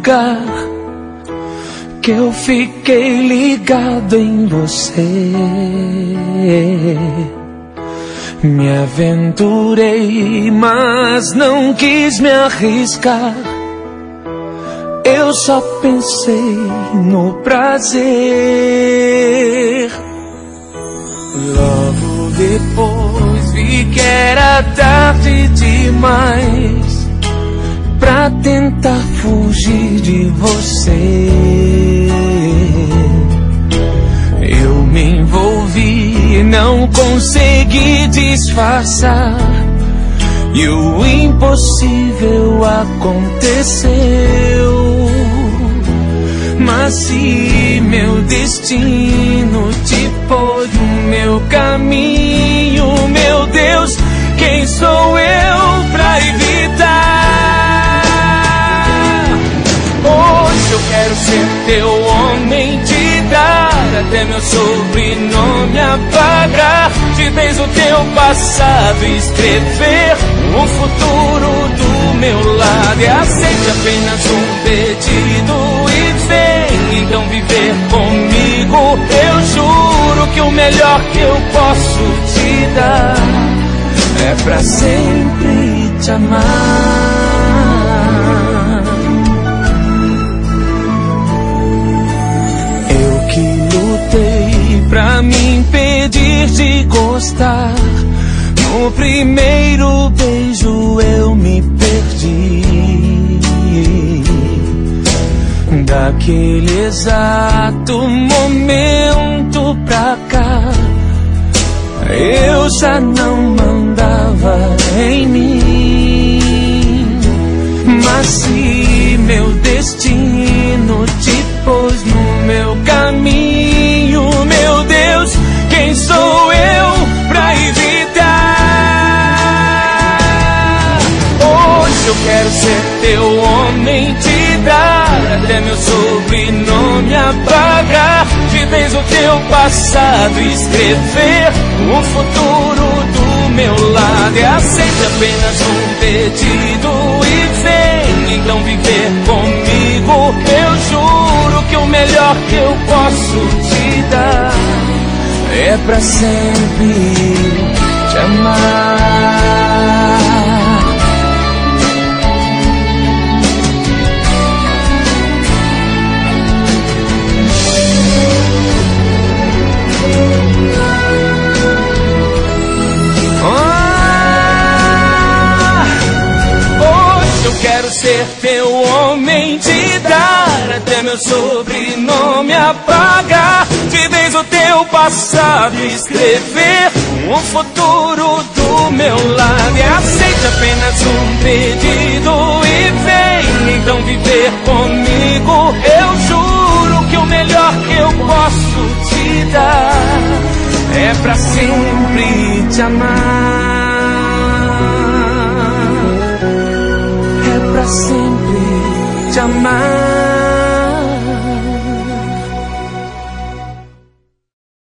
lugar que eu fiquei ligado em você. Me aventurei, mas não quis me arriscar. Eu só pensei no prazer. Logo depois vi que era tarde demais pra tentar fugir de você. Eu me envolvi, não consegui disfarçar, e o impossível aconteceu. Mas se meu destino te pôs no meu caminho, meu Deus, quem sou eu pra evitar? Hoje eu quero ser teu homem, te dar até meu sobrenome apagar de vez o teu passado, escrever um futuro do meu lado. E aceite apenas um pedido e vem então viver comigo. Eu juro que o melhor que eu posso te dar é pra sempre te amar. Eu que lutei pra me impedir de gostar, no primeiro beijo eu me perdi. Daquele exato momento pra cá, eu já não mandava em mim. Mas se meu destino te pôs no meu caminho, meu Deus, quem sou eu pra evitar? Hoje eu quero ser teu homem, te dar até meu sobrenome apagar de vez o teu passado, escrever um futuro do meu lado. E aceite apenas um pedido e vem então viver comigo. Eu juro que o melhor que eu posso te dar é pra sempre te amar. Eu quero ser teu homem, te dar até meu sobrenome apagar de vez o teu passado, escrever um futuro do meu lado. E aceite apenas um pedido e vem então viver comigo. Eu juro que o melhor que eu posso te dar é pra sempre te amar. Pra sempre te amar.